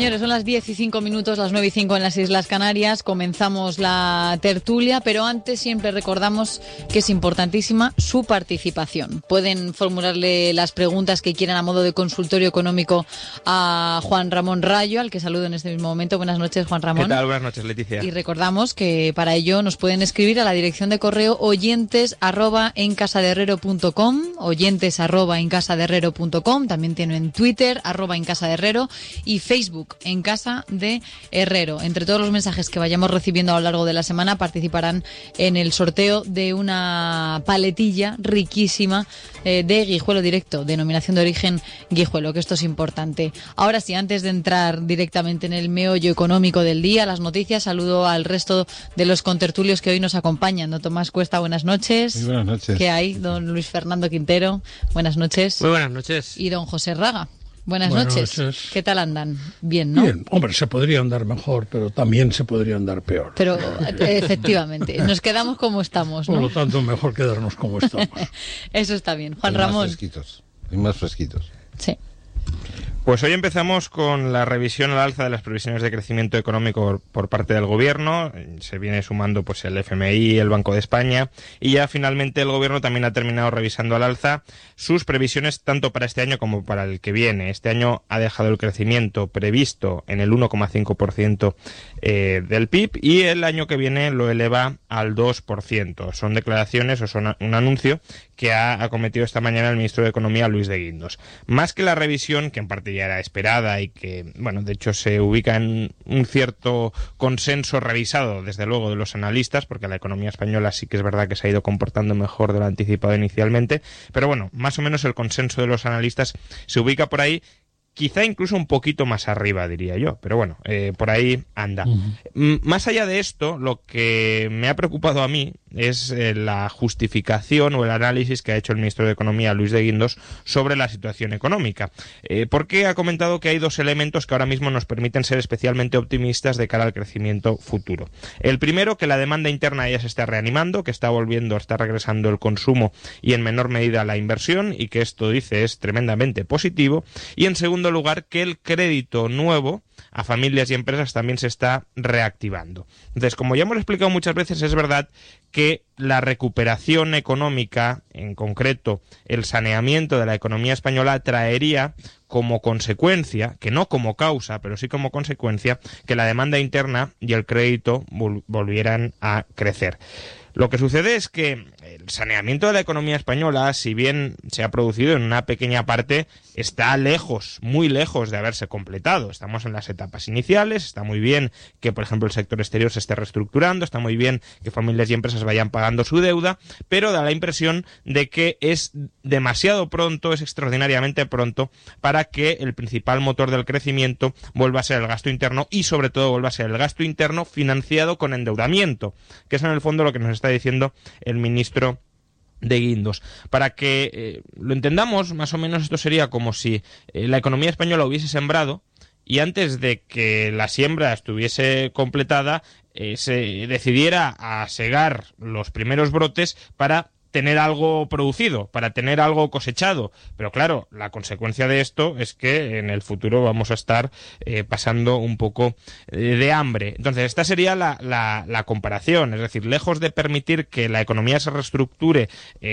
señores, son las 10:05, las 9:05 en las Islas Canarias. Comenzamos la tertulia, pero antes siempre recordamos que es importantísima su participación. Pueden formularle las preguntas que quieran a modo de consultorio económico a Juan Ramón Rayo, al que saludo en este mismo momento. Buenas noches, Juan Ramón. ¿Qué tal? Buenas noches, Leticia. Y recordamos que para ello nos pueden escribir a la dirección de correo oyentes@encasadeherrero.com, oyentes@encasadeherrero.com. También tienen Twitter, @encasadeherrero, y Facebook, En Casa de Herrero. Entre todos los mensajes que vayamos recibiendo a lo largo de la semana participarán en el sorteo de una paletilla riquísima de Guijuelo Directo, denominación de origen Guijuelo, que esto es importante. Ahora sí, antes de entrar directamente en el meollo económico del día, las noticias, saludo al resto de los contertulios que hoy nos acompañan. Don Tomás Cuesta, buenas noches. Muy buenas noches. ¿Qué hay? Don Luis Fernando Quintero, buenas noches. Muy buenas noches. Y don José Raga. Buenas noches. ¿Qué tal andan? Bien, ¿no? Bien, hombre, se podría andar mejor, pero también se podría andar peor. Pero efectivamente, nos quedamos como estamos, ¿no? Por lo tanto, mejor quedarnos como estamos. Eso está bien. Juan Y Ramón. más fresquitos. Sí. Pues hoy empezamos con la revisión al alza de las previsiones de crecimiento económico por parte del Gobierno. Se viene sumando pues el FMI, el Banco de España, y ya finalmente el Gobierno también ha terminado revisando al alza sus previsiones tanto para este año como para el que viene. Este año ha dejado el crecimiento previsto en el 1,5% del PIB, y el año que viene lo eleva al 2%. Son declaraciones o son un anuncio que ha acometido esta mañana el ministro de Economía, Luis de Guindos. Más que la revisión, que en parte ya era esperada y que, bueno, de hecho se ubica en un cierto consenso revisado, desde luego, de los analistas, porque la economía española sí que es verdad que se ha ido comportando mejor de lo anticipado inicialmente, pero bueno, más o menos el consenso de los analistas se ubica por ahí, quizá incluso un poquito más arriba, diría yo, pero bueno, por ahí anda. Más allá de esto, lo que me ha preocupado a mí es la justificación o el análisis que ha hecho el ministro de Economía, Luis de Guindos, sobre la situación económica. Porque ha comentado que hay dos elementos que ahora mismo nos permiten ser especialmente optimistas de cara al crecimiento futuro. El primero, que la demanda interna ya se está reanimando, que está regresando el consumo y en menor medida la inversión, y que esto, dice, es tremendamente positivo. Y en segundo lugar, que el crédito nuevo a familias y empresas también se está reactivando. Entonces, como ya hemos explicado muchas veces, es verdad que la recuperación económica, en concreto el saneamiento de la economía española, traería como consecuencia, que no como causa, pero sí como consecuencia, que la demanda interna y el crédito volvieran a crecer. Lo que sucede es que el saneamiento de la economía española, si bien se ha producido en una pequeña parte, está lejos, muy lejos de haberse completado. Estamos en las etapas iniciales, está muy bien que, por ejemplo, el sector exterior se esté reestructurando, está muy bien que familias y empresas vayan pagando su deuda, pero da la impresión de que es demasiado pronto, es extraordinariamente pronto, para que el principal motor del crecimiento vuelva a ser el gasto interno, y sobre todo vuelva a ser el gasto interno financiado con endeudamiento, que es en el fondo lo que nos está diciendo el ministro de Guindos. Para que lo entendamos, más o menos esto sería como si la economía española hubiese sembrado, y antes de que la siembra estuviese completada se decidiera a segar los primeros brotes para tener algo producido, para tener algo cosechado. Pero claro, la consecuencia de esto es que en el futuro vamos a estar pasando un poco de hambre. Entonces, esta sería la comparación. Es decir, lejos de permitir que la economía se reestructure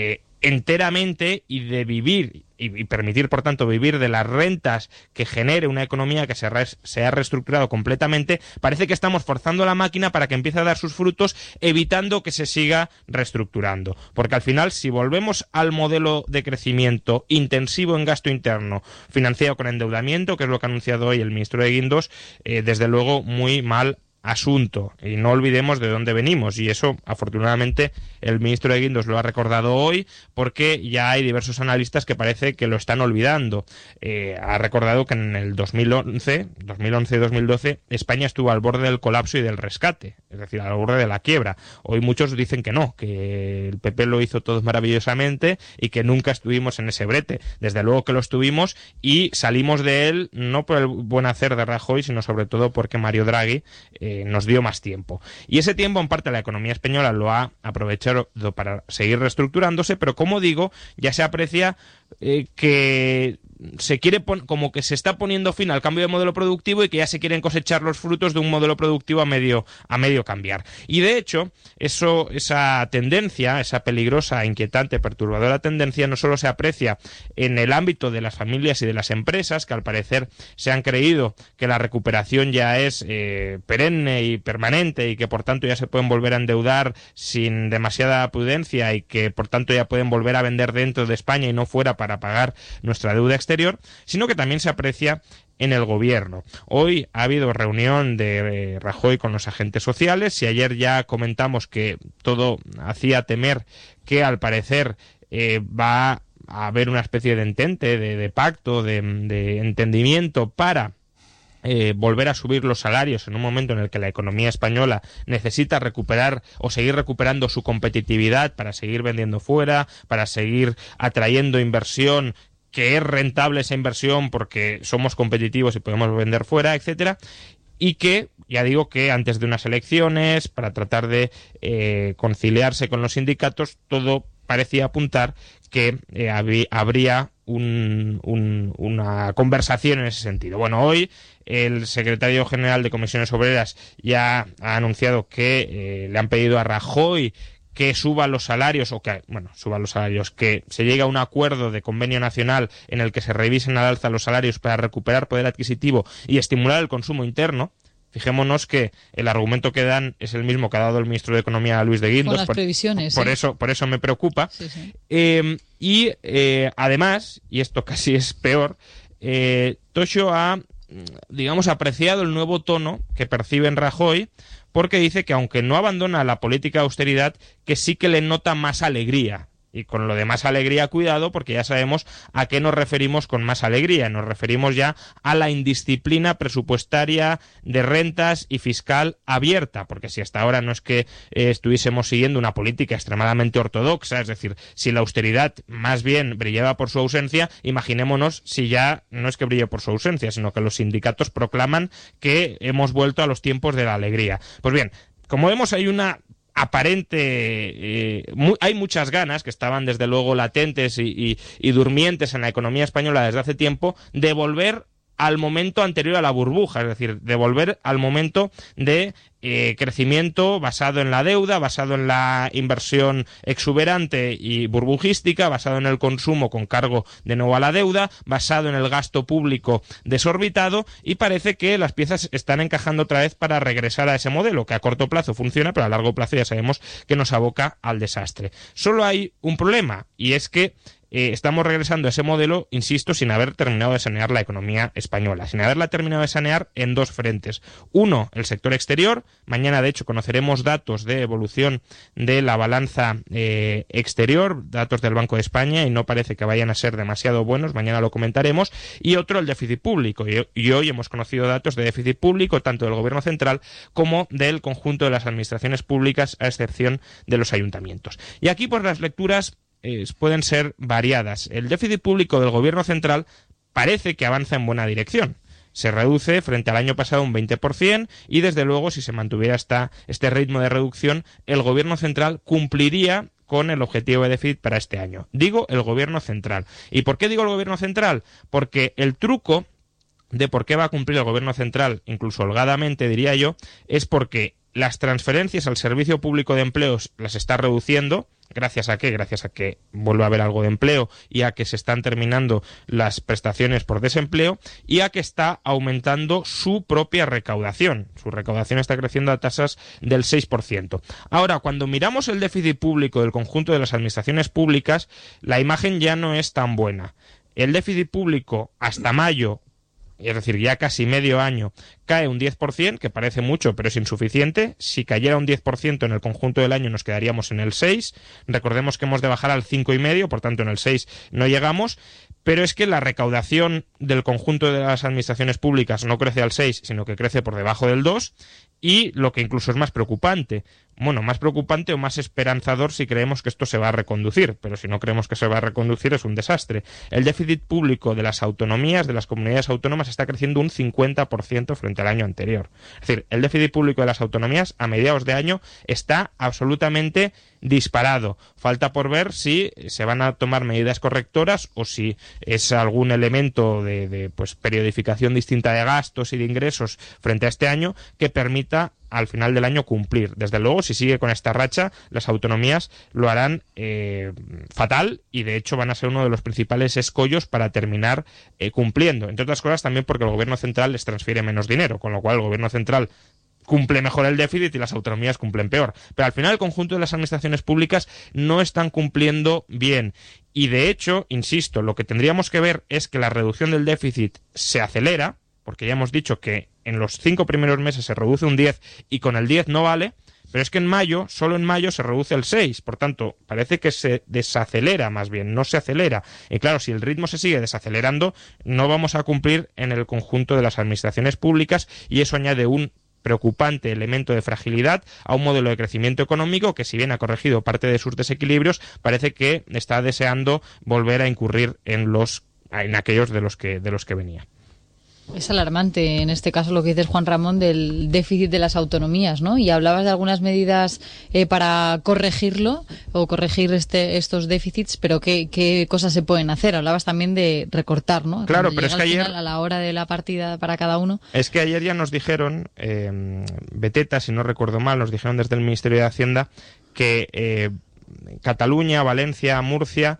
enteramente y de vivir y permitir, por tanto, vivir de las rentas que genere una economía que se ha reestructurado completamente, parece que estamos forzando la máquina para que empiece a dar sus frutos, evitando que se siga reestructurando. Porque al final, si volvemos al modelo de crecimiento intensivo en gasto interno, financiado con endeudamiento, que es lo que ha anunciado hoy el ministro de Guindos, desde luego muy mal asunto. Y no olvidemos de dónde venimos, y eso afortunadamente el ministro de Guindos lo ha recordado hoy, porque ya hay diversos analistas que parece que lo están olvidando. Ha recordado que en el 2011-2012 España estuvo al borde del colapso y del rescate, es decir, al borde de la quiebra. Hoy muchos dicen que no, que el PP lo hizo todo maravillosamente y que nunca estuvimos en ese brete. Desde luego que lo estuvimos, y salimos de él no por el buen hacer de Rajoy, sino sobre todo porque Mario Draghi nos dio más tiempo. Y ese tiempo, en parte, la economía española lo ha aprovechado para seguir reestructurándose, pero como digo, ya se aprecia que se quiere como que se está poniendo fin al cambio de modelo productivo y que ya se quieren cosechar los frutos de un modelo productivo a medio cambiar. Y de hecho, esa tendencia, esa peligrosa, inquietante, perturbadora tendencia, no solo se aprecia en el ámbito de las familias y de las empresas, que al parecer se han creído que la recuperación ya es perenne y permanente y que por tanto ya se pueden volver a endeudar sin demasiada prudencia y que por tanto ya pueden volver a vender dentro de España y no fuera para pagar nuestra deuda exterior, sino que también se aprecia en el gobierno. Hoy ha habido reunión de Rajoy con los agentes sociales y ayer ya comentamos que todo hacía temer que al parecer va a haber una especie de entente, de pacto, de entendimiento para volver a subir los salarios en un momento en el que la economía española necesita recuperar o seguir recuperando su competitividad para seguir vendiendo fuera, para seguir atrayendo inversión, que es rentable esa inversión porque somos competitivos y podemos vender fuera, etcétera, y que, ya digo que antes de unas elecciones, para tratar de conciliarse con los sindicatos, todo parecía apuntar que habría una conversación en ese sentido. Bueno, hoy el secretario general de Comisiones Obreras ya ha anunciado que le han pedido a Rajoy que suba los salarios, que se llegue a un acuerdo de convenio nacional en el que se revisen al alza los salarios para recuperar poder adquisitivo y estimular el consumo interno. Fijémonos que el argumento que dan es el mismo que ha dado el ministro de Economía, Luis de Guindos. Con las previsiones. Por eso me preocupa. Sí, sí. Además, y esto casi es peor, Tocho ha, apreciado el nuevo tono que percibe en Rajoy, porque dice que aunque no abandona la política de austeridad, que sí que le nota más alegría. Y con lo de más alegría, cuidado, porque ya sabemos a qué nos referimos con más alegría. Nos referimos ya a la indisciplina presupuestaria de rentas y fiscal abierta, porque si hasta ahora no es que estuviésemos siguiendo una política extremadamente ortodoxa, es decir, si la austeridad más bien brillaba por su ausencia, imaginémonos si ya no es que brille por su ausencia, sino que los sindicatos proclaman que hemos vuelto a los tiempos de la alegría. Pues bien, como vemos, hay una hay muchas ganas, que estaban desde luego latentes y durmientes en la economía española desde hace tiempo, de volver al momento anterior a la burbuja, es decir, de volver al momento de crecimiento basado en la deuda, basado en la inversión exuberante y burbujística, basado en el consumo con cargo de nuevo a la deuda, basado en el gasto público desorbitado, y parece que las piezas están encajando otra vez para regresar a ese modelo, que a corto plazo funciona, pero a largo plazo ya sabemos que nos aboca al desastre. Solo hay un problema, y es que estamos regresando a ese modelo, insisto, sin haber terminado de sanear la economía española, sin haberla terminado de sanear en dos frentes. Uno, el sector exterior. Mañana, de hecho, conoceremos datos de evolución de la balanza exterior, datos del Banco de España, y no parece que vayan a ser demasiado buenos, mañana lo comentaremos. Y otro, el déficit público. Y hoy hemos conocido datos de déficit público, tanto del Gobierno central como del conjunto de las administraciones públicas, a excepción de los ayuntamientos. Y aquí, pues, las lecturas pueden ser variadas. El déficit público del Gobierno central parece que avanza en buena dirección. Se reduce frente al año pasado un 20% y, desde luego, si se mantuviera este ritmo de reducción, el Gobierno central cumpliría con el objetivo de déficit para este año. Digo el Gobierno central. ¿Y por qué digo el Gobierno central? Porque el truco de por qué va a cumplir el Gobierno central, incluso holgadamente diría yo, es porque las transferencias al Servicio Público de Empleos las está reduciendo. ¿Gracias a qué? Gracias a que vuelve a haber algo de empleo y a que se están terminando las prestaciones por desempleo y a que está aumentando su propia recaudación. Su recaudación está creciendo a tasas del 6%. Ahora, cuando miramos el déficit público del conjunto de las administraciones públicas, la imagen ya no es tan buena. El déficit público hasta mayo, es decir, ya casi medio año, cae un 10%, que parece mucho, pero es insuficiente. Si cayera un 10% en el conjunto del año, nos quedaríamos en el 6%. Recordemos que hemos de bajar al 5,5%, por tanto, en el 6% no llegamos. Pero es que la recaudación del conjunto de las administraciones públicas no crece al 6%, sino que crece por debajo del 2%. Y lo que incluso es más preocupante, más preocupante o más esperanzador si creemos que esto se va a reconducir, pero si no creemos que se va a reconducir es un desastre. El déficit público de las autonomías, de las comunidades autónomas, está creciendo un 50% frente al año anterior. Es decir, el déficit público de las autonomías a mediados de año está absolutamente disparado. Falta por ver si se van a tomar medidas correctoras o si es algún elemento de pues periodificación distinta de gastos y de ingresos frente a este año que permita al final del año cumplir. Desde luego, si sigue con esta racha, las autonomías lo harán fatal y de hecho van a ser uno de los principales escollos para terminar cumpliendo. Entre otras cosas también porque el gobierno central les transfiere menos dinero, con lo cual el gobierno central cumple mejor el déficit y las autonomías cumplen peor. Pero al final el conjunto de las administraciones públicas no están cumpliendo bien. Y de hecho, insisto, lo que tendríamos que ver es que la reducción del déficit se acelera, porque ya hemos dicho que en los 5 primeros meses se reduce un 10 y con el 10 no vale, pero es que en mayo, solo en mayo se reduce el 6, por tanto, parece que se desacelera más bien, no se acelera. Y claro, si el ritmo se sigue desacelerando, no vamos a cumplir en el conjunto de las administraciones públicas y eso añade un preocupante elemento de fragilidad a un modelo de crecimiento económico que, si bien ha corregido parte de sus desequilibrios, parece que está deseando volver a incurrir en aquellos de los que venía. Es alarmante en este caso lo que dices, Juan Ramón, del déficit de las autonomías, ¿no? Y hablabas de algunas medidas para corregirlo o corregir estos déficits, pero ¿qué cosas se pueden hacer? Hablabas también de recortar, ¿no? Claro, Cuando pero es que ayer, a la hora de la partida para cada uno. Es que ayer ya nos dijeron, Beteta, si no recuerdo mal, nos dijeron desde el Ministerio de Hacienda que Cataluña, Valencia, Murcia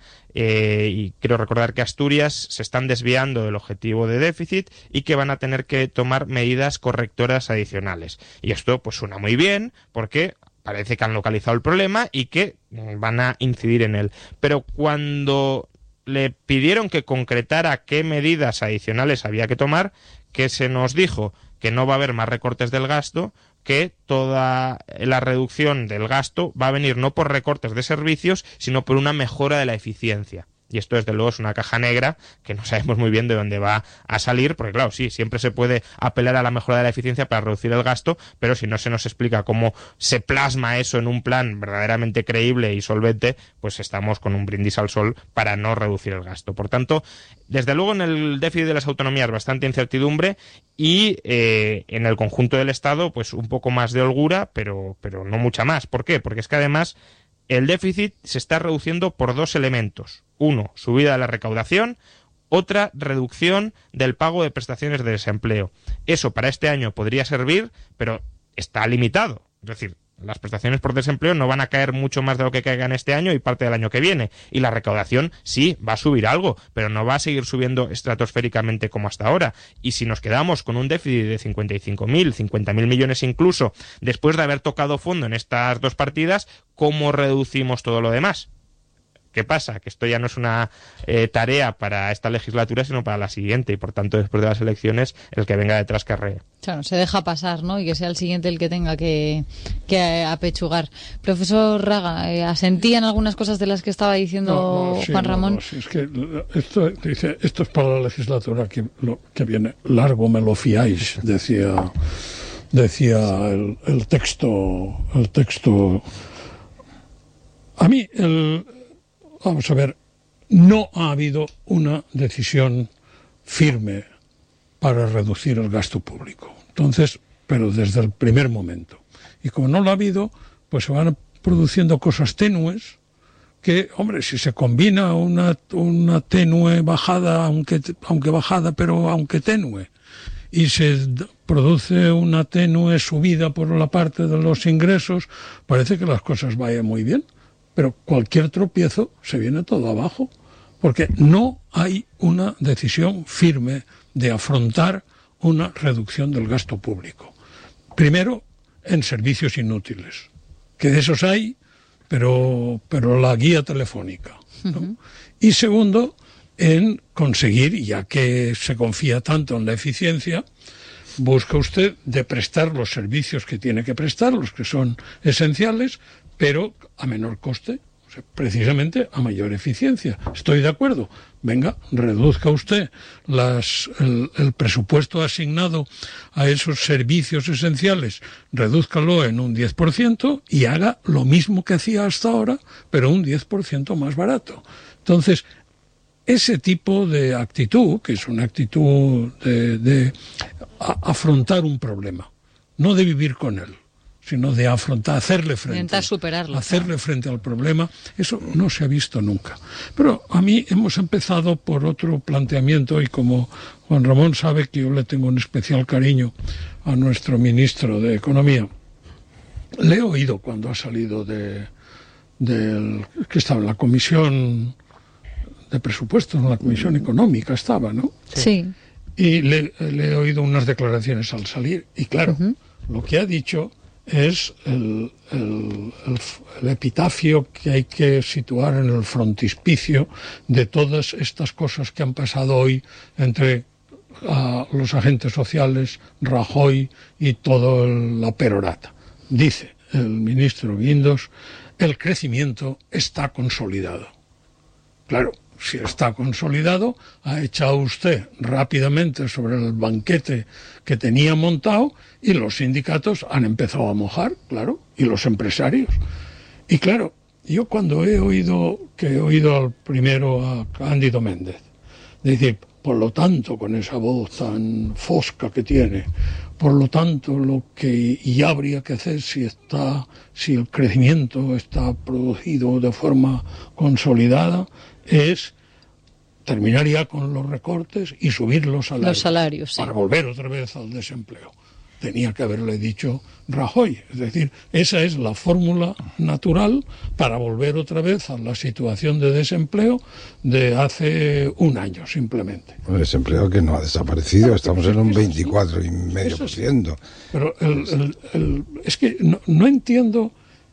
y creo recordar que Asturias se están desviando del objetivo de déficit y que van a tener que tomar medidas correctoras adicionales. Y esto pues suena muy bien porque parece que han localizado el problema y que van a incidir en él. Pero cuando le pidieron que concretara qué medidas adicionales había que tomar, que se nos dijo que no va a haber más recortes del gasto, que toda la reducción del gasto va a venir no por recortes de servicios, sino por una mejora de la eficiencia. Y esto, desde luego, es una caja negra que no sabemos muy bien de dónde va a salir, porque claro, sí, siempre se puede apelar a la mejora de la eficiencia para reducir el gasto, pero si no se nos explica cómo se plasma eso en un plan verdaderamente creíble y solvente, pues estamos con un brindis al sol para no reducir el gasto. Por tanto, desde luego en el déficit de las autonomías bastante incertidumbre y en el conjunto del Estado pues un poco más de holgura, pero no mucha más. ¿Por qué? Porque es que además el déficit se está reduciendo por 2 elementos. Uno, subida de la recaudación, otra, reducción del pago de prestaciones de desempleo. Eso para este año podría servir, pero está limitado. Es decir, las prestaciones por desempleo no van a caer mucho más de lo que caigan este año y parte del año que viene. Y la recaudación sí va a subir algo, pero no va a seguir subiendo estratosféricamente como hasta ahora. Y si nos quedamos con un déficit de 55.000, 50.000 millones incluso, después de haber tocado fondo en estas 2 partidas, ¿cómo reducimos todo lo demás? ¿Qué pasa? Que esto ya no es una tarea para esta legislatura, sino para la siguiente, y por tanto, después de las elecciones, el que venga detrás carree. Claro, se deja pasar, ¿no? Y que sea el siguiente el que tenga que apechugar. Profesor Raga, ¿asentían algunas cosas de las que estaba diciendo Juan Ramón? Sí, es que esto es para la legislatura que viene. Largo me lo fiáis, decía el texto. A mí, vamos a ver, no ha habido una decisión firme para reducir el gasto público. Entonces, pero desde el primer momento. Y como no lo ha habido, pues se van produciendo cosas tenues que, hombre, si se combina una tenue bajada, aunque bajada, pero aunque tenue, y se produce una tenue subida por la parte de los ingresos, parece que las cosas vayan muy bien. Pero cualquier tropiezo se viene todo abajo, porque no hay una decisión firme de afrontar una reducción del gasto público. Primero, en servicios inútiles, que de esos hay, pero la guía telefónica, ¿no? Uh-huh. Y segundo, en conseguir, ya que se confía tanto en la eficiencia, busca usted de prestar los servicios que tiene que prestar, los que son esenciales, pero a menor coste, o sea, precisamente a mayor eficiencia. Estoy de acuerdo. Venga, reduzca usted el presupuesto asignado a esos servicios esenciales, redúzcalo en un 10% y haga lo mismo que hacía hasta ahora, pero un 10% más barato. Entonces, ese tipo de actitud, que es una actitud de afrontar un problema, no de vivir con él, sino de afrontar, hacerle frente. Intentar superarlo. Hacerle frente al problema. Eso no se ha visto nunca. Pero a mí hemos empezado por otro planteamiento, y como Juan Ramón sabe que yo le tengo un especial cariño a nuestro ministro de Economía, le he oído cuando ha salido que estaba en la comisión de presupuestos, en la comisión económica estaba, ¿no? Sí. Y le he oído unas declaraciones al salir, y claro, lo que ha dicho es el epitafio que hay que situar en el frontispicio de todas estas cosas que han pasado hoy entre los agentes sociales, Rajoy y toda la perorata. Dice el ministro Guindos, el crecimiento está consolidado. Claro, si está consolidado, ha echado usted rápidamente sobre el banquete que tenía montado, y los sindicatos han empezado a mojar, claro, y los empresarios. Y claro, yo cuando he oído al primero, a Cándido Méndez, decir, por lo tanto, con esa voz tan fosca que tiene, por lo tanto, lo que ya habría que hacer si el crecimiento está producido de forma consolidada, es terminar ya con los recortes y subir los salarios. Los salarios, sí. Para volver otra vez al desempleo. Tenía que haberle dicho Rajoy. Es decir, esa es la fórmula natural para volver otra vez a la situación de desempleo de hace un año, simplemente. Un desempleo que no ha desaparecido, estamos en un 24,5%. Pero es que no entiendo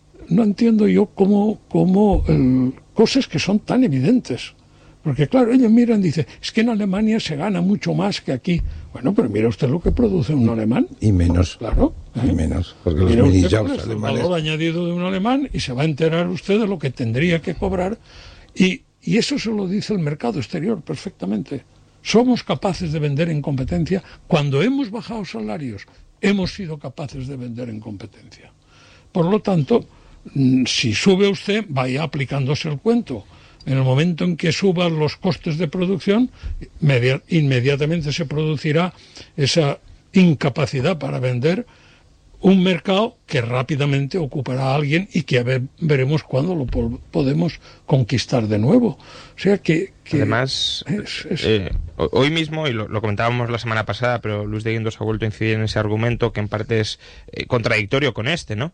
yo cómo cosas que son tan evidentes. Porque claro, ellos miran y dicen, es que en Alemania se gana mucho más que aquí. Bueno, pero mira usted lo que produce un alemán. Y menos. Claro. Y menos, porque los Mira mini-jobs usted, alemanes... el valor añadido de un alemán, y se va a enterar usted de lo que tendría que cobrar. Y eso se lo dice el mercado exterior perfectamente. Somos capaces de vender en competencia. Cuando hemos bajado salarios, hemos sido capaces de vender en competencia. Por lo tanto, si sube usted, vaya aplicándose el cuento. En el momento en que suban los costes de producción, inmediatamente se producirá esa incapacidad para vender, un mercado que rápidamente ocupará a alguien y que veremos cuándo lo podemos conquistar de nuevo. O sea que además, hoy mismo, y lo comentábamos la semana pasada, pero Luis de Guindos ha vuelto a incidir en ese argumento que en parte es contradictorio con este, ¿no?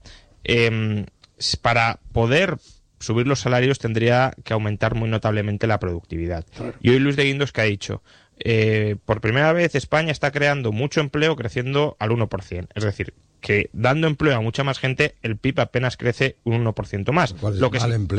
Para poder subir los salarios tendría que aumentar muy notablemente la productividad. Claro. Y hoy Luis de Guindos, que ha dicho, por primera vez España está creando mucho empleo, creciendo al 1%. Es decir, que dando empleo a mucha más gente, el PIB apenas crece un 1% más. Lo que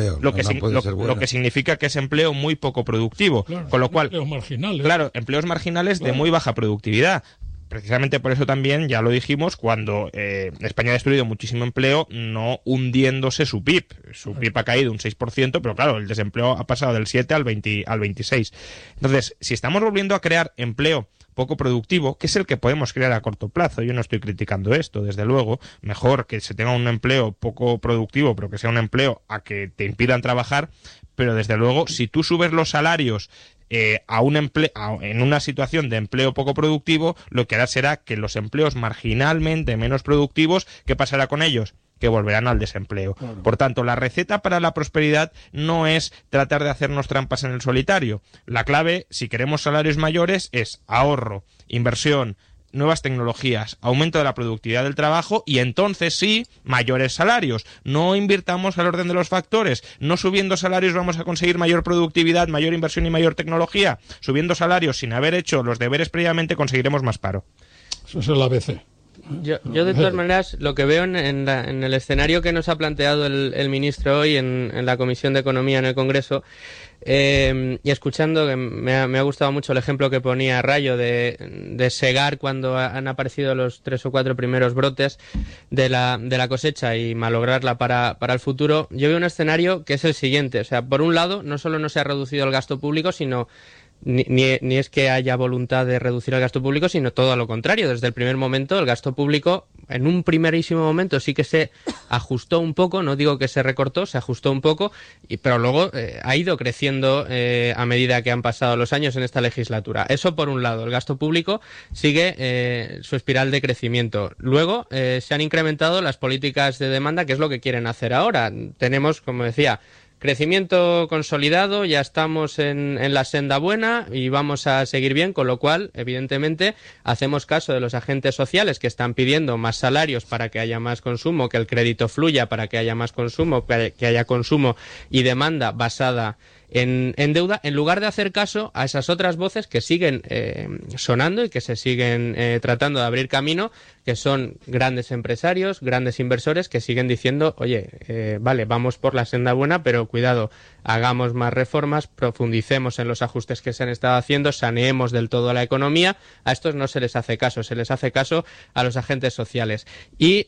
significa que es empleo muy poco productivo. Claro, con lo cual, empleos marginales. Claro, empleos marginales de muy baja productividad. Precisamente por eso también, ya lo dijimos, cuando España ha destruido muchísimo empleo, no hundiéndose su PIB. Su PIB ha caído un 6%, pero claro, el desempleo ha pasado del 7 al 26. Entonces, si estamos volviendo a crear empleo poco productivo, que es el que podemos crear a corto plazo, yo no estoy criticando esto, desde luego, mejor que se tenga un empleo poco productivo, pero que sea un empleo a que te impidan trabajar, pero desde luego, si tú subes los salarios en una situación de empleo poco productivo, lo que hará será que los empleos marginalmente menos productivos, ¿qué pasará con ellos? Que volverán al desempleo. Claro. Por tanto, la receta para la prosperidad no es tratar de hacernos trampas en el solitario. La clave, si queremos salarios mayores, es ahorro, inversión, nuevas tecnologías, aumento de la productividad del trabajo, y entonces sí, mayores salarios. No invirtamos al orden de los factores. No subiendo salarios vamos a conseguir mayor productividad, mayor inversión y mayor tecnología. Subiendo salarios sin haber hecho los deberes previamente conseguiremos más paro. Eso es el ABC. Yo de todas maneras, lo que veo en el escenario que nos ha planteado el ministro hoy en la Comisión de Economía en el Congreso, y escuchando, que me ha gustado mucho el ejemplo que ponía Rayo de segar cuando han aparecido los 3 o 4 primeros brotes de la cosecha y malograrla para el futuro. Yo veo un escenario que es el siguiente. O sea, por un lado, no solo no se ha reducido el gasto público, sino ni es que haya voluntad de reducir el gasto público, sino todo lo contrario. Desde el primer momento el gasto público, en un primerísimo momento sí que se ajustó un poco, no digo que se recortó, se ajustó un poco, pero luego ha ido creciendo a medida que han pasado los años en esta legislatura. Eso por un lado, el gasto público sigue su espiral de crecimiento. Luego se han incrementado las políticas de demanda, que es lo que quieren hacer ahora. Tenemos, como decía, crecimiento consolidado, ya estamos en la senda buena y vamos a seguir bien, con lo cual, evidentemente, hacemos caso de los agentes sociales que están pidiendo más salarios para que haya más consumo, que el crédito fluya para que haya más consumo, que haya consumo y demanda basada en deuda, en lugar de hacer caso a esas otras voces que siguen sonando y que se siguen tratando de abrir camino, que son grandes empresarios, grandes inversores que siguen diciendo, oye, vale, vamos por la senda buena, pero cuidado, hagamos más reformas, profundicemos en los ajustes que se han estado haciendo, saneemos del todo la economía. A estos no se les hace caso, se les hace caso a los agentes sociales. Y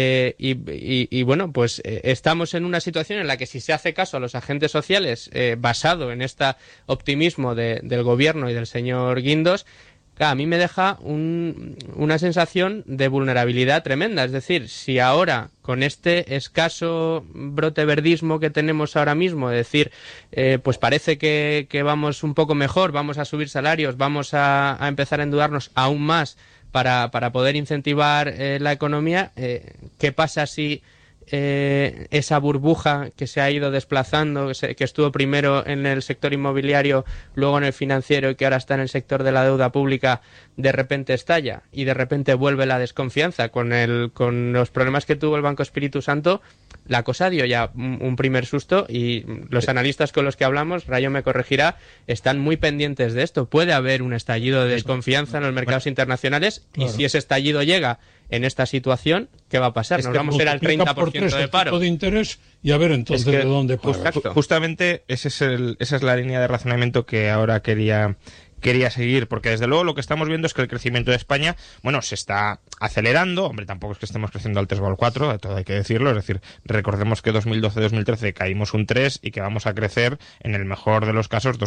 bueno, pues estamos en una situación en la que si se hace caso a los agentes sociales, basado en este optimismo del gobierno y del señor Guindos, a mí me deja una sensación de vulnerabilidad tremenda. Es decir, si ahora, con este escaso brote verdismo que tenemos ahora mismo, es decir, pues parece que vamos un poco mejor, vamos a subir salarios, vamos a empezar a endeudarnos aún más para poder incentivar la economía, ¿qué pasa si esa burbuja que se ha ido desplazando, que estuvo primero en el sector inmobiliario, luego en el financiero y que ahora está en el sector de la deuda pública, de repente estalla y de repente vuelve la desconfianza con los problemas que tuvo el Banco Espíritu Santo? La cosa dio ya un primer susto y los analistas con los que hablamos, Rayo me corregirá, están muy pendientes de esto. Puede haber un estallido de desconfianza en los mercados internacionales, y si ese estallido llega en esta situación, ¿qué va a pasar? Nos vamos a ir al 30% de paro. De interés y a ver entonces de dónde pagas. Justamente esa es la línea de razonamiento que ahora quería seguir, porque desde luego lo que estamos viendo es que el crecimiento de España, bueno, se está acelerando. Hombre, tampoco es que estemos creciendo al 3 o al 4, todo hay que decirlo. Es decir, recordemos que 2012-2013 caímos un 3 y que vamos a crecer, en el mejor de los casos,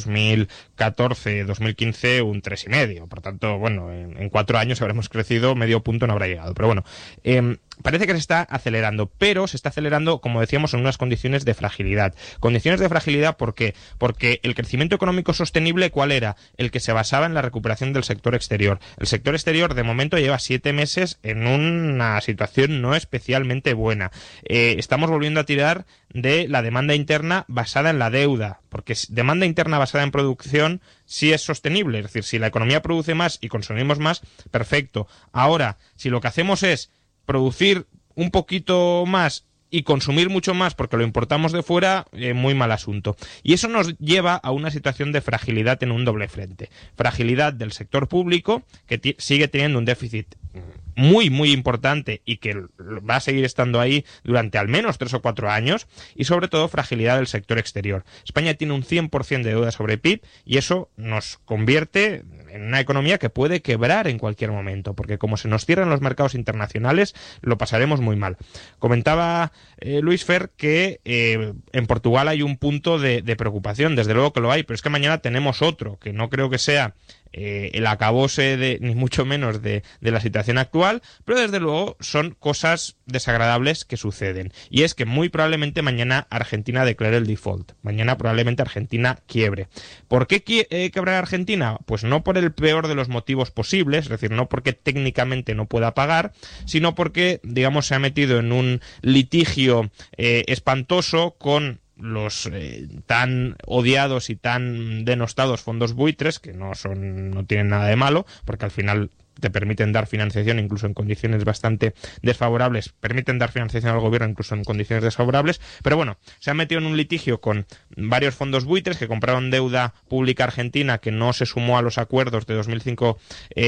2014-2015 un 3,5. Por tanto, bueno, en 4 años habremos crecido, medio punto no habrá llegado. Pero bueno, parece que se está acelerando, pero se está acelerando, como decíamos, en unas condiciones de fragilidad. Condiciones de fragilidad, ¿por qué? Porque el crecimiento económico sostenible, ¿cuál era? El que se basaba en la recuperación del sector exterior. El sector exterior, de momento, lleva 7 meses en una situación no especialmente buena. Estamos volviendo a tirar de la demanda interna basada en la deuda, porque demanda interna basada en producción sí es sostenible. Es decir, si la economía produce más y consumimos más, perfecto. Ahora, si lo que hacemos es producir un poquito más y consumir mucho más porque lo importamos de fuera, muy mal asunto. Y eso nos lleva a una situación de fragilidad en un doble frente. Fragilidad del sector público, que sigue teniendo un déficit muy, muy importante y que va a seguir estando ahí durante al menos 3 o 4 años, y sobre todo fragilidad del sector exterior. España tiene un 100% de deuda sobre PIB y eso nos convierte en una economía que puede quebrar en cualquier momento, porque como se nos cierran los mercados internacionales, lo pasaremos muy mal. Comentaba Luis Fer que en Portugal hay un punto de preocupación, desde luego que lo hay, pero es que mañana tenemos otro, que no creo que sea el acabose ni mucho menos de la situación actual, pero desde luego son cosas desagradables que suceden, y es que muy probablemente mañana Argentina declare el default, mañana probablemente Argentina quiebre. ¿Por qué quebra Argentina? Pues no por el peor de los motivos posibles, es decir, no porque técnicamente no pueda pagar, sino porque, digamos, se ha metido en un litigio espantoso con los tan odiados y tan denostados fondos buitres, que no tienen nada de malo, porque al final te permiten dar financiación incluso en condiciones bastante desfavorables, permiten dar financiación al gobierno incluso en condiciones desfavorables, pero bueno, se han metido en un litigio con varios fondos buitres que compraron deuda pública argentina que no se sumó a los acuerdos de 2005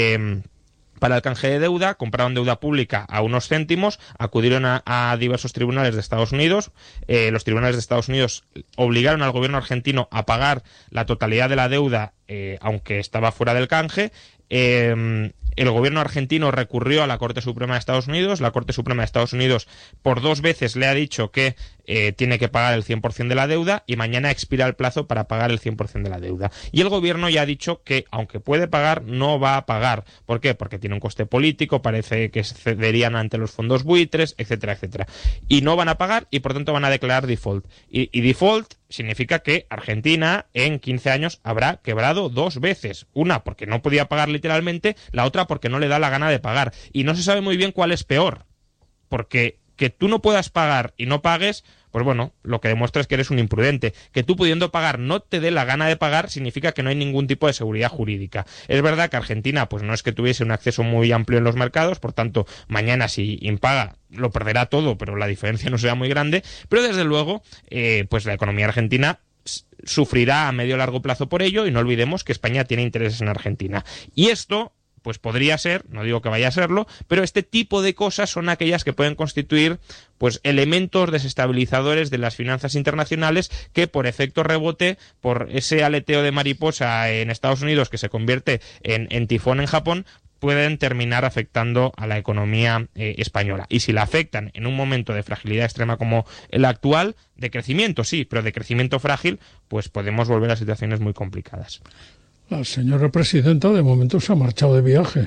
para el canje de deuda, compraron deuda pública a unos céntimos, acudieron a diversos tribunales de Estados Unidos, los tribunales de Estados Unidos obligaron al gobierno argentino a pagar la totalidad de la deuda, aunque estaba fuera del canje, El gobierno argentino recurrió a la Corte Suprema de Estados Unidos. La Corte Suprema de Estados Unidos por 2 veces le ha dicho que tiene que pagar el 100% de la deuda y mañana expira el plazo para pagar el 100% de la deuda. Y el gobierno ya ha dicho que, aunque puede pagar, no va a pagar. ¿Por qué? Porque tiene un coste político, parece que se cederían ante los fondos buitres, etcétera, etcétera. Y no van a pagar y por tanto van a declarar default. Y default significa que Argentina en 15 años habrá quebrado 2 veces. Una porque no podía pagar literalmente, la otra porque no le da la gana de pagar. Y no se sabe muy bien cuál es peor. Porque que tú no puedas pagar y no pagues, pues bueno, lo que demuestra es que eres un imprudente. Que tú pudiendo pagar no te dé la gana de pagar significa que no hay ningún tipo de seguridad jurídica. Es verdad que Argentina pues no es que tuviese un acceso muy amplio en los mercados, por tanto, mañana si impaga lo perderá todo, pero la diferencia no será muy grande, pero desde luego, pues la economía argentina sufrirá a medio largo plazo por ello y no olvidemos que España tiene intereses en Argentina. Y esto pues podría ser, no digo que vaya a serlo, pero este tipo de cosas son aquellas que pueden constituir pues elementos desestabilizadores de las finanzas internacionales que por efecto rebote, por ese aleteo de mariposa en Estados Unidos que se convierte en tifón en Japón, pueden terminar afectando a la economía española. Y si la afectan en un momento de fragilidad extrema como el actual, de crecimiento sí, pero de crecimiento frágil, pues podemos volver a situaciones muy complicadas. La señora presidenta de momento se ha marchado de viaje.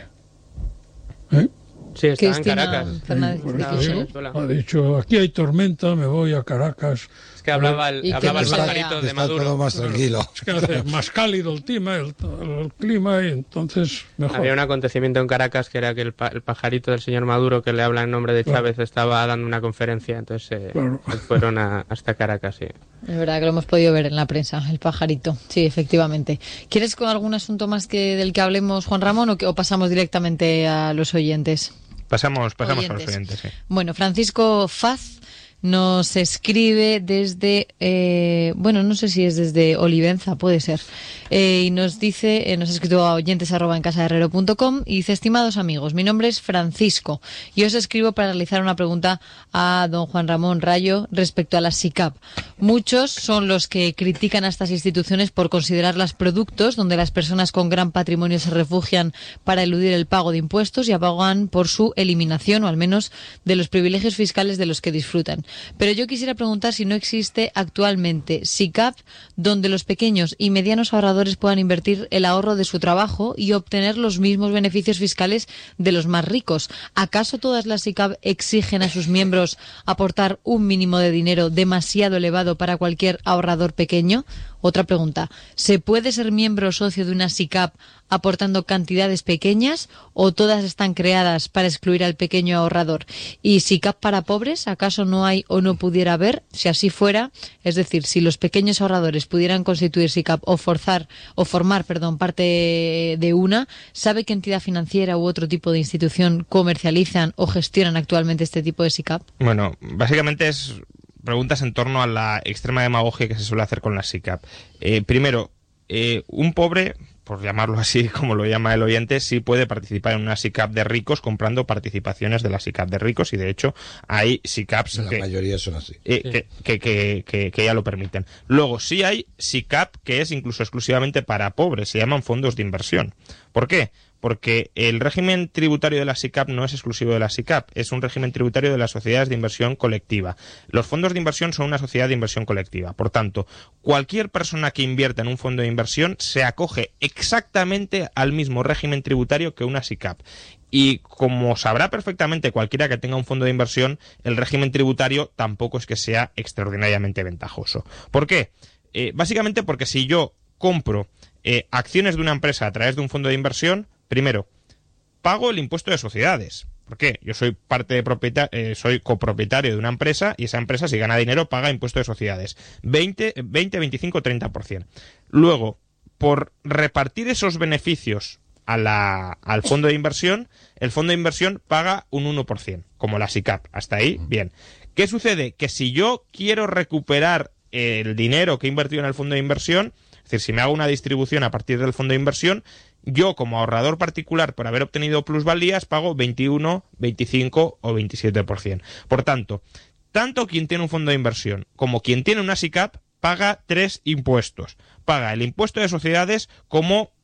Sí, está en Cristina Caracas. Fernández Por de eso Kirchner. digo, ha dicho, aquí hay tormenta, me voy a Caracas. Es que hablaba el Y que no sea- pajarito de Está Maduro. todo más tranquilo. Es que hace más cálido el clima y entonces mejor. Había un acontecimiento en Caracas que era que el pajarito del señor Maduro, que le habla en nombre de Chávez, estaba dando una conferencia, entonces Claro. fueron hasta Caracas, sí. Es verdad que lo hemos podido ver en la prensa, el pajarito. Sí, efectivamente. ¿Quieres con algún asunto más del que hablemos, Juan Ramón, o pasamos directamente a los oyentes? Pasamos a los oyentes, sí. Bueno, Francisco Faz nos escribe desde, no sé si es desde Olivenza, puede ser, y nos dice, nos ha escrito a oyentes@encasaherrero.com y dice: estimados amigos, mi nombre es Francisco y os escribo para realizar una pregunta a don Juan Ramón Rayo respecto a la SICAP. Muchos son los que critican a estas instituciones por considerarlas productos donde las personas con gran patrimonio se refugian para eludir el pago de impuestos y abogan por su eliminación, o al menos de los privilegios fiscales de los que disfrutan. Pero yo quisiera preguntar si no existe actualmente SICAP donde los pequeños y medianos ahorradores puedan invertir el ahorro de su trabajo y obtener los mismos beneficios fiscales de los más ricos. ¿Acaso todas las SICAP exigen a sus miembros aportar un mínimo de dinero demasiado elevado para cualquier ahorrador pequeño? Otra pregunta: ¿se puede ser miembro o socio de una SICAP aportando cantidades pequeñas o todas están creadas para excluir al pequeño ahorrador? ¿Y SICAP para pobres? ¿Acaso no hay o no pudiera haber? Si así fuera, es decir, si los pequeños ahorradores pudieran constituir SICAP o formar parte de una, ¿sabe qué entidad financiera u otro tipo de institución comercializan o gestionan actualmente este tipo de SICAP? Bueno, básicamente es preguntas en torno a la extrema demagogia que se suele hacer con la SICAP. Primero, un pobre, por llamarlo así como lo llama el oyente, sí puede participar en una SICAP de ricos comprando participaciones de la SICAP de ricos, y de hecho hay SICAPs La mayoría son así. que ya lo permiten. Luego, sí hay SICAP que es incluso exclusivamente para pobres, se llaman fondos de inversión. ¿Por qué? Porque el régimen tributario de la SICAP no es exclusivo de la SICAP, es un régimen tributario de las sociedades de inversión colectiva. Los fondos de inversión son una sociedad de inversión colectiva. Por tanto, cualquier persona que invierta en un fondo de inversión se acoge exactamente al mismo régimen tributario que una SICAP. Y como sabrá perfectamente cualquiera que tenga un fondo de inversión, el régimen tributario tampoco es que sea extraordinariamente ventajoso. ¿Por qué? Básicamente porque si yo compro acciones de una empresa a través de un fondo de inversión, primero, pago el impuesto de sociedades. ¿Por qué? Yo soy soy copropietario de una empresa y esa empresa, si gana dinero, paga impuesto de sociedades. 20, 25, 30%. Luego, por repartir esos beneficios al fondo de inversión, el fondo de inversión paga un 1%, como la SICAP. Hasta ahí, bien. ¿Qué sucede? Que si yo quiero recuperar el dinero que he invertido en el fondo de inversión, es decir, si me hago una distribución a partir del fondo de inversión, yo como ahorrador particular, por haber obtenido plusvalías, pago 21, 25 o 27%. Por tanto quien tiene un fondo de inversión como quien tiene una SICAP paga 3 impuestos. Paga el impuesto de sociedades como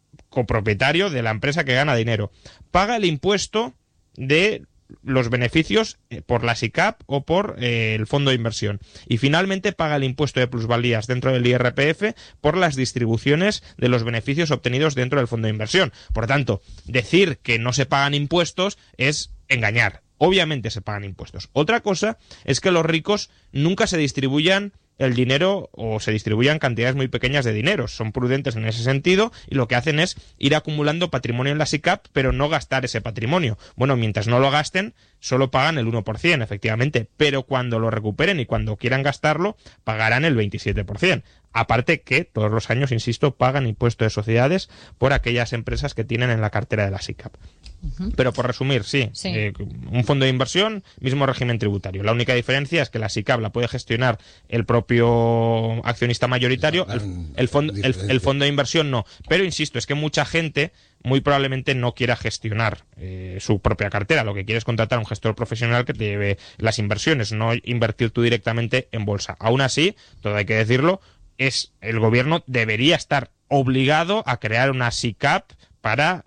copropietario de la empresa que gana dinero. Paga el impuesto de los beneficios por la SICAP o por el fondo de inversión. Y finalmente paga el impuesto de plusvalías dentro del IRPF por las distribuciones de los beneficios obtenidos dentro del fondo de inversión. Por tanto, decir que no se pagan impuestos es engañar. Obviamente se pagan impuestos. Otra cosa es que los ricos nunca se distribuyan el dinero o se distribuyan cantidades muy pequeñas de dinero. Son prudentes en ese sentido y lo que hacen es ir acumulando patrimonio en la SICAP, pero no gastar ese patrimonio. Bueno, mientras no lo gasten, solo pagan el 1%, efectivamente, pero cuando lo recuperen y cuando quieran gastarlo, pagarán el 27%. Aparte que todos los años, insisto, pagan impuesto de sociedades por aquellas empresas que tienen en la cartera de la SICAP. Pero por resumir, sí. Un fondo de inversión, mismo régimen tributario. La única diferencia es que la SICAP la puede gestionar el propio accionista mayoritario, el fondo de inversión no. Pero insisto, es que mucha gente muy probablemente no quiera gestionar su propia cartera. Lo que quiere es contratar a un gestor profesional que te lleve las inversiones, no invertir tú directamente en bolsa. Aún así, todo hay que decirlo, el gobierno debería estar obligado a crear una SICAP para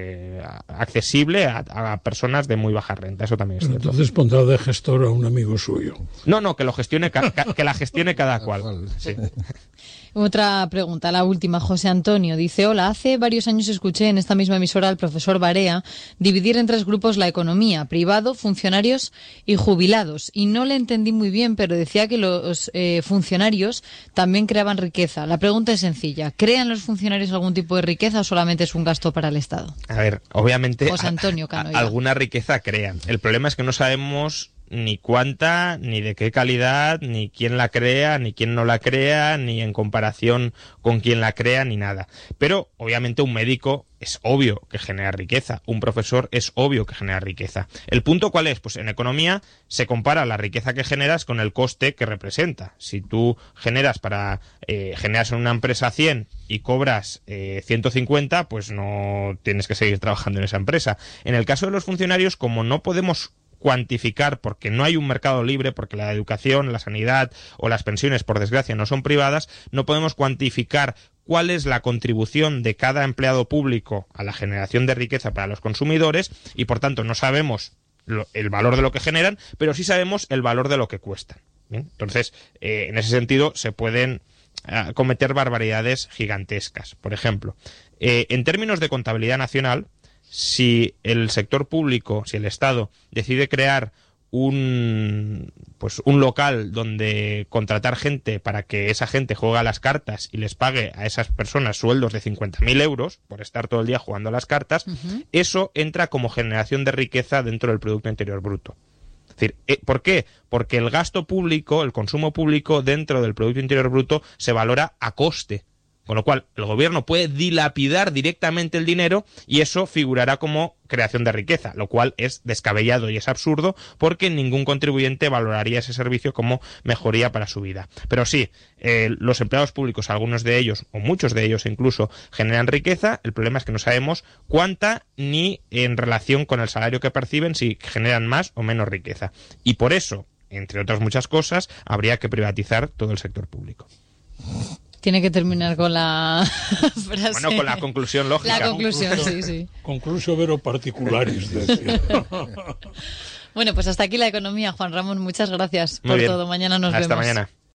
accesible a personas de muy baja renta. Eso también es cierto. Entonces pondrá de gestor a un amigo suyo. No, que lo gestione que la gestione cada cual. Sí. Otra pregunta, la última. José Antonio dice: hola, hace varios años escuché en esta misma emisora al profesor Barea dividir en 3 grupos la economía: privado, funcionarios y jubilados. Y no le entendí muy bien, pero decía que los funcionarios también creaban riqueza. La pregunta es sencilla: ¿crean los funcionarios algún tipo de riqueza o solamente es un gasto para el Estado? A ver, obviamente José Antonio Canoia. Alguna riqueza crean. El problema es que no sabemos ni cuánta, ni de qué calidad, ni quién la crea, ni quién no la crea, ni en comparación con quién la crea, ni nada. Pero, obviamente, un médico es obvio que genera riqueza. Un profesor es obvio que genera riqueza. ¿El punto cuál es? Pues en economía se compara la riqueza que generas con el coste que representa. Si tú generas generas en una empresa 100 y cobras 150, pues no tienes que seguir trabajando en esa empresa. En el caso de los funcionarios, como no podemos cuantificar, porque no hay un mercado libre, porque la educación, la sanidad o las pensiones, por desgracia, no son privadas, no podemos cuantificar cuál es la contribución de cada empleado público a la generación de riqueza para los consumidores y, por tanto, no sabemos el valor de lo que generan, pero sí sabemos el valor de lo que cuestan. ¿Bien? Entonces, en ese sentido, se pueden cometer barbaridades gigantescas. Por ejemplo, en términos de contabilidad nacional, si el sector público, si el Estado decide crear un local donde contratar gente para que esa gente juegue a las cartas y les pague a esas personas sueldos de 50.000 euros por estar todo el día jugando a las cartas, eso entra como generación de riqueza dentro del Producto Interior Bruto. Es decir, ¿por qué? Porque el gasto público, el consumo público dentro del Producto Interior Bruto se valora a coste. Con lo cual, el gobierno puede dilapidar directamente el dinero y eso figurará como creación de riqueza, lo cual es descabellado y es absurdo porque ningún contribuyente valoraría ese servicio como mejoría para su vida. Pero sí, los empleados públicos, algunos de ellos, o muchos de ellos incluso, generan riqueza. El problema es que no sabemos cuánta ni en relación con el salario que perciben si generan más o menos riqueza. Y por eso, entre otras muchas cosas, habría que privatizar todo el sector público. Tiene que terminar con la frase. Bueno, con la conclusión lógica. La conclusión, sí. Conclusio vero particularis, decía. Bueno, pues hasta aquí la economía. Juan Ramón, muchas gracias Muy por bien. todo. Mañana nos vemos. Hasta mañana.